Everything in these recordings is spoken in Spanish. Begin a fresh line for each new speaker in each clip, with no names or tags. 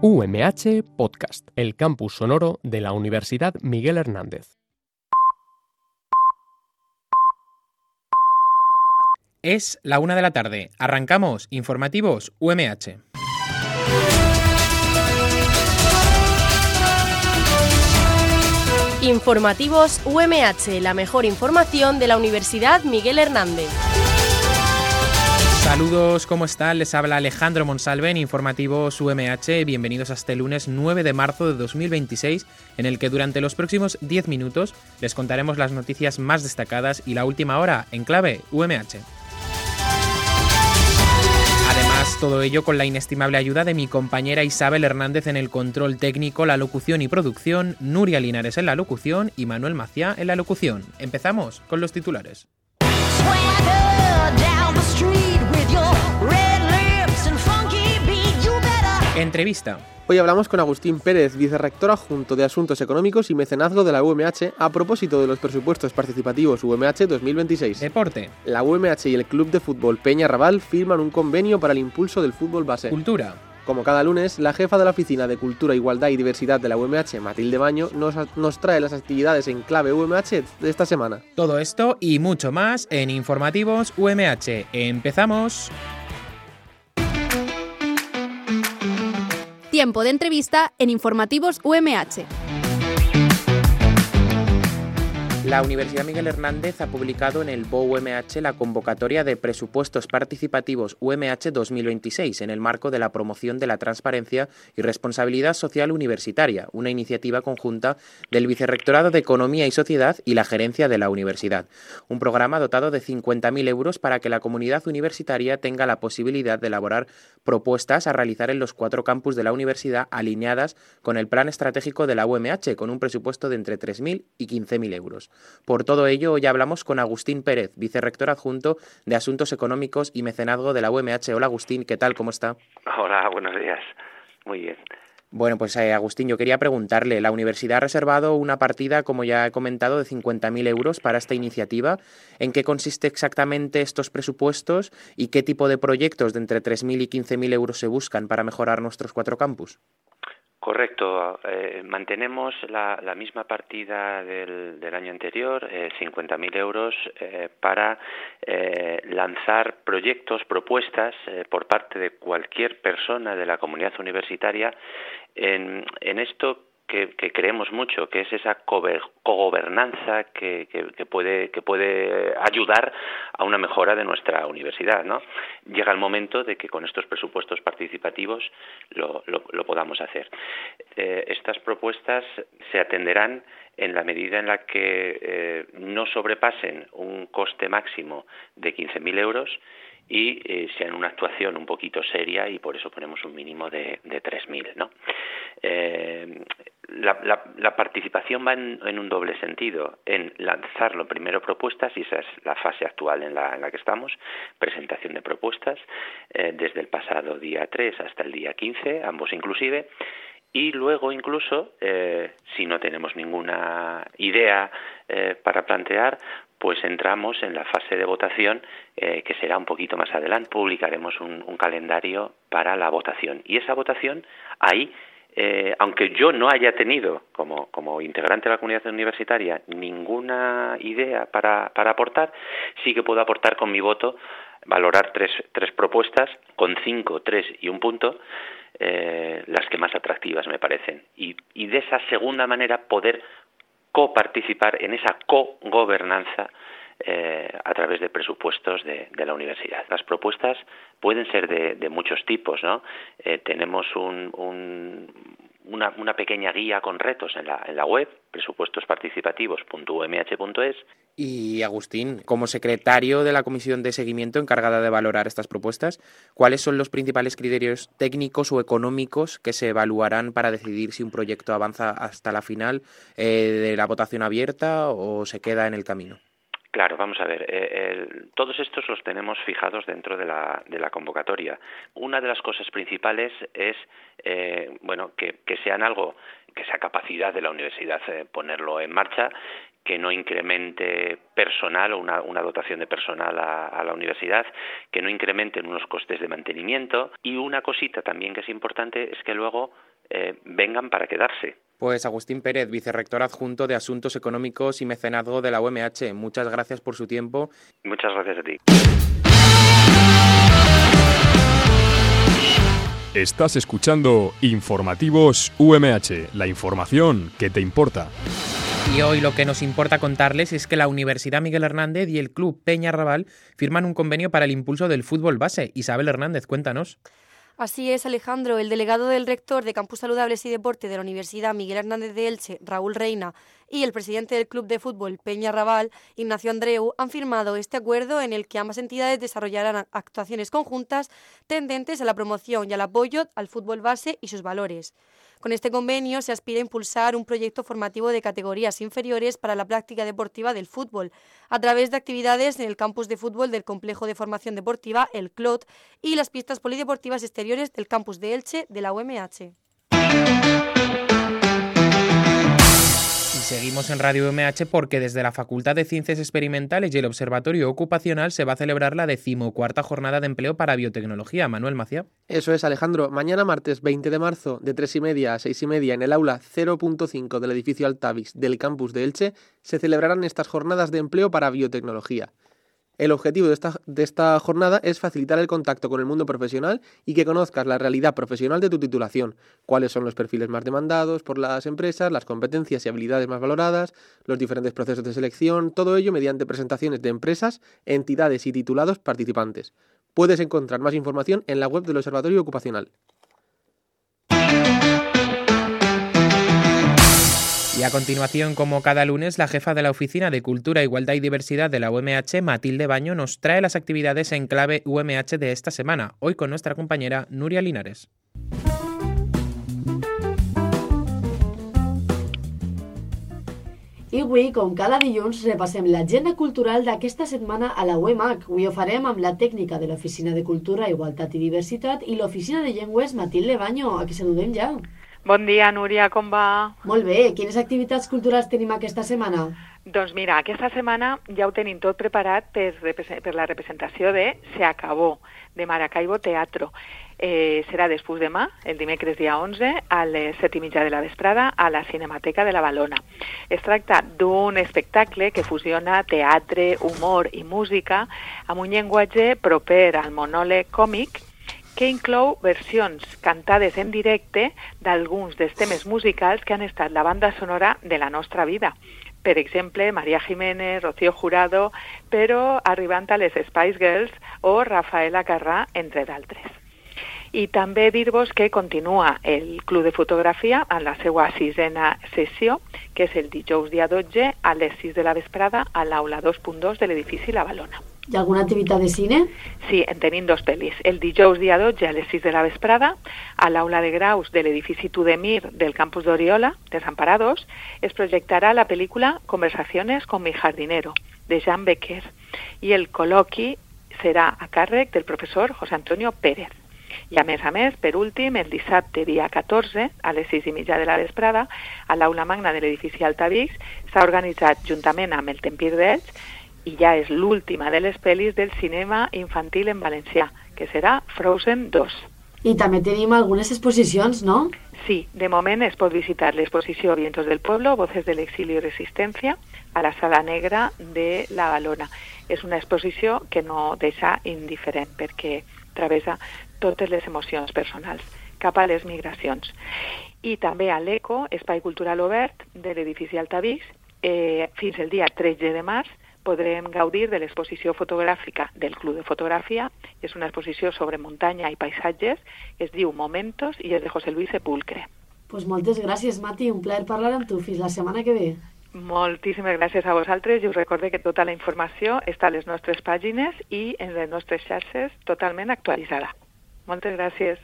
UMH Podcast, el campus sonoro de la Universidad Miguel Hernández.
Es la 1 de la tarde. Arrancamos. Informativos UMH.
Informativos UMH, la mejor información de la Universidad Miguel Hernández.
Saludos, ¿cómo están? Les habla Alejandro Monsalve en Informativos UMH. Bienvenidos a este lunes 9 de marzo de 2026, en el que durante los próximos 10 minutos les contaremos las noticias más destacadas y la última hora en clave UMH. Además, todo ello con la inestimable ayuda de mi compañera Isabel Hernández en el control técnico, la locución y producción, Nuria Linares en la locución y Manuel Maciá en la locución. Empezamos con los titulares. Entrevista.
Hoy hablamos con Agustín Pérez, vicerrector adjunto de Asuntos Económicos y Mecenazgo de la UMH, a propósito de los presupuestos participativos UMH 2026.
Deporte.
La UMH y el Club de Fútbol Peña Raval firman un convenio para el impulso del fútbol base.
Cultura.
Como cada lunes, la jefa de la Oficina de Cultura, Igualdad y Diversidad de la UMH, Matilde Baño, nos trae las actividades en clave UMH de esta semana.
Todo esto y mucho más en Informativos UMH. ¡Empezamos!
Tiempo de entrevista en Informativos UMH.
La Universidad Miguel Hernández ha publicado en el BOE UMH la convocatoria de presupuestos participativos UMH 2026 en el marco de la promoción de la transparencia y responsabilidad social universitaria, una iniciativa conjunta del Vicerrectorado de Economía y Sociedad y la Gerencia de la Universidad. Un programa dotado de 50.000 euros para que la comunidad universitaria tenga la posibilidad de elaborar propuestas a realizar en los 4 campus de la universidad alineadas con el plan estratégico de la UMH, con un presupuesto de entre 3.000 y 15.000 euros. Por todo ello, hoy hablamos con Agustín Pérez, vicerrector adjunto de Asuntos Económicos y Mecenazgo de la UMH. Hola Agustín, ¿qué tal? ¿Cómo está?
Hola, buenos días. Muy bien.
Bueno, pues Agustín, yo quería preguntarle, la universidad ha reservado una partida, como ya he comentado, de 50.000 euros para esta iniciativa. ¿En qué consiste exactamente estos presupuestos y qué tipo de proyectos de entre 3.000 y 15.000 euros se buscan para mejorar nuestros 4 campus?
Correcto, mantenemos la misma partida del año anterior, 50.000 euros, para lanzar proyectos, propuestas por parte de cualquier persona de la comunidad universitaria en esto que creemos mucho, que es esa cogobernanza que puede ayudar a una mejora de nuestra universidad, ¿no? Llega el momento de que con estos presupuestos participativos lo podamos hacer. Estas propuestas se atenderán en la medida en la que no sobrepasen un coste máximo de 15.000 euros y sean una actuación un poquito seria, y por eso ponemos un mínimo de 3.000, ¿no? La participación va en un doble sentido, en lanzar lo primero propuestas, y esa es la fase actual en la que estamos, presentación de propuestas, desde el pasado día 3 hasta el día 15, ambos inclusive, y luego incluso, si no tenemos ninguna idea para plantear, pues entramos en la fase de votación, que será un poquito más adelante. Publicaremos un calendario para la votación. Y esa votación, ahí, aunque yo no haya tenido, como integrante de la comunidad universitaria, ninguna idea para aportar, sí que puedo aportar con mi voto, valorar tres propuestas, con 5, 3 y un punto, las que más atractivas me parecen. Y de esa segunda manera poder coparticipar en esa cogobernanza a través de presupuestos de la universidad. Las propuestas pueden ser de muchos tipos, ¿no? Tenemos una pequeña guía con retos en la web, presupuestosparticipativos.umh.es.
Y Agustín, como secretario de la Comisión de Seguimiento encargada de valorar estas propuestas, ¿cuáles son los principales criterios técnicos o económicos que se evaluarán para decidir si un proyecto avanza hasta la final de la votación abierta o se queda en el camino?
Claro, vamos a ver, todos estos los tenemos fijados dentro de la convocatoria. Una de las cosas principales es que sean algo, que sea capacidad de la universidad ponerlo en marcha, que no incremente personal o una dotación de personal a la universidad, que no incrementen unos costes de mantenimiento. Y una cosita también que es importante es que luego vengan para quedarse.
Pues Agustín Pérez, vicerrector adjunto de Asuntos Económicos y Mecenazgo de la UMH, muchas gracias por su tiempo.
Muchas gracias a ti.
Estás escuchando Informativos UMH, la información que te importa.
Y hoy lo que nos importa contarles es que la Universidad Miguel Hernández y el Club Peñarrabal firman un convenio para el impulso del fútbol base. Isabel Hernández, cuéntanos.
Así es, Alejandro. El delegado del rector de Campus Saludables y Deporte de la Universidad Miguel Hernández de Elche, Raúl Reina, y el presidente del Club de Fútbol Peñarrabal, Ignacio Andreu, han firmado este acuerdo en el que ambas entidades desarrollarán actuaciones conjuntas tendentes a la promoción y al apoyo al fútbol base y sus valores. Con este convenio se aspira a impulsar un proyecto formativo de categorías inferiores para la práctica deportiva del fútbol, a través de actividades en el campus de fútbol del Complejo de Formación Deportiva, el CLOT, y las pistas polideportivas exteriores del campus de Elche de la UMH.
Y seguimos en Radio UMH porque desde la Facultad de Ciencias Experimentales y el Observatorio Ocupacional se va a celebrar la 14ª Jornada de Empleo para Biotecnología. Manuel Maciá.
Eso es, Alejandro. Mañana martes 20 de marzo de 3:30 a 6:30 en el aula 0.5 del edificio Altavix del campus de Elche se celebrarán estas jornadas de empleo para biotecnología. El objetivo de esta jornada es facilitar el contacto con el mundo profesional y que conozcas la realidad profesional de tu titulación, cuáles son los perfiles más demandados por las empresas, las competencias y habilidades más valoradas, los diferentes procesos de selección, todo ello mediante presentaciones de empresas, entidades y titulados participantes. Puedes encontrar más información en la web del Observatorio Ocupacional.
Y a continuación, como cada lunes, la jefa de la Oficina de Cultura, Igualdad y Diversidad de la UMH, Matilde Baño, nos trae las actividades en clave UMH de esta semana, hoy con nuestra compañera Núria Linares.
I avui, com cada dilluns, repassem l'agenda cultural d'aquesta setmana a la UEMAC. Avui ho farem amb la tècnica de l'Oficina de Cultura, Igualtat i Diversitat i l'Oficina de Llengües, Matilde Baño, a qui saludem ja.
Bon dia, Núria, com va?
Molt bé. Quines activitats culturals tenim aquesta setmana?
Doncs mira, aquesta setmana ja ho tenim tot preparat per la representació de Se Acabó, de Maracaibo Teatro. Serà després demà, el dimecres dia 11, a les 7:30 de la vesprada, a la Cinemateca de la Valona. Es tracta d'un espectacle que fusiona teatre, humor i música amb un llenguatge proper al monòleg còmic que inclou versions cantades en directe d'alguns dels temes musicals que han estat la banda sonora de la nostra vida. Per exemple, María Jiménez, Rocío Jurado, però arribant a les Spice Girls o Rafaela Carrà, entre d'altres. I també dir-vos que continua el Club de Fotografia en la seva 6ª sessió, que és el dijous dia 12 a les 6 de la vesprada a l'aula 2.2 de l'edifici La Valona.
Hi ha alguna activitat de cine?
Sí, en tenim dos pel·lis. El dijous dia 12 a les 6 de la vesprada, a l'aula de graus de l'edifici Tudemir del campus d'Oriola, Desamparados, es projectarà la pel·lícula Conversaciones con mi jardinero, de Jean Becker, i el col·loqui serà a càrrec del professor José Antonio Pérez. I a més, per últim, el dissabte dia 14, a les 6:30 de la vesprada, a l'aula magna de l'edifici Altavix, s'ha organitzat juntament amb el Tempir d'Elx i ja és l'última de les pel·lis del cinema infantil en valencià, que serà Frozen 2.
I també tenim algunes exposicions, no?
Sí, de moment es pot visitar l'exposició Vientos del Pueblo, Voces del Exilio y Resistencia, a la Sala Negra de la Valona. És una exposició que no deixa indiferent perquè travessa totes les emocions personals cap a les migracions. I també a l'ECO, Espai Cultural Obert, de l'edifici Altavix, fins el dia 13 de març, podrem gaudir de l'exposició fotogràfica del Club de Fotografia. És una exposició sobre muntanya i paisatges, es diu Momentos i és de José Luis Sepulcre.
Pues moltes gràcies, Mati, un plaer parlar amb tu. Fins la setmana que ve.
Moltíssimes gràcies a vosaltres i us recorde que tota la informació està a les nostres pàgines i en les nostres xarxes totalment actualitzada. Moltes gràcies.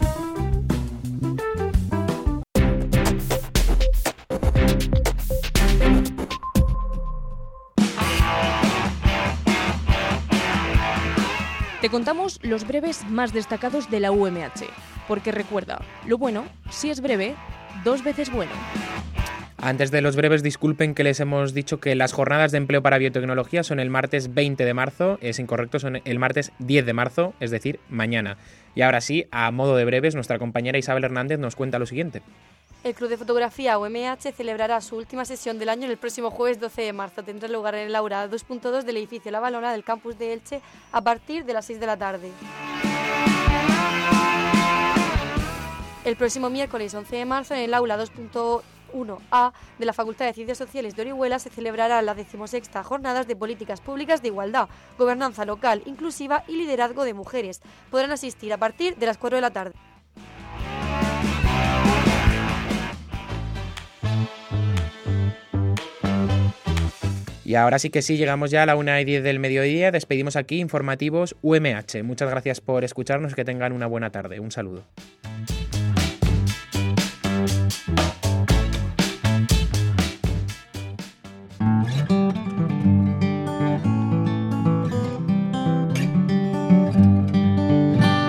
Te contamos los breves más destacados de la UMH, porque recuerda, lo bueno, si es breve, 2 veces bueno.
Antes de los breves, disculpen que les hemos dicho que las jornadas de empleo para biotecnología son el martes 20 de marzo, es incorrecto, son el martes 10 de marzo, es decir, mañana. Y ahora sí, a modo de breves, nuestra compañera Isabel Hernández nos cuenta lo siguiente.
El Club de Fotografía UMH celebrará su última sesión del año el próximo jueves 12 de marzo. Tendrá lugar en el aula 2.2 del edificio La Valona del campus de Elche a partir de las 6 de la tarde. El próximo miércoles 11 de marzo en el aula 2.1A de la Facultad de Ciencias Sociales de Orihuela se celebrarán las 16ª Jornadas de Políticas Públicas de Igualdad, Gobernanza Local, Inclusiva y Liderazgo de Mujeres. Podrán asistir a partir de las 4 de la tarde.
Y ahora sí que sí, llegamos ya a la 1:10 del mediodía. Despedimos aquí Informativos UMH. Muchas gracias por escucharnos, que tengan una buena tarde. Un saludo.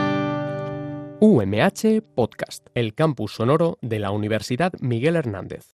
UMH Podcast, el campus sonoro de la Universidad Miguel Hernández.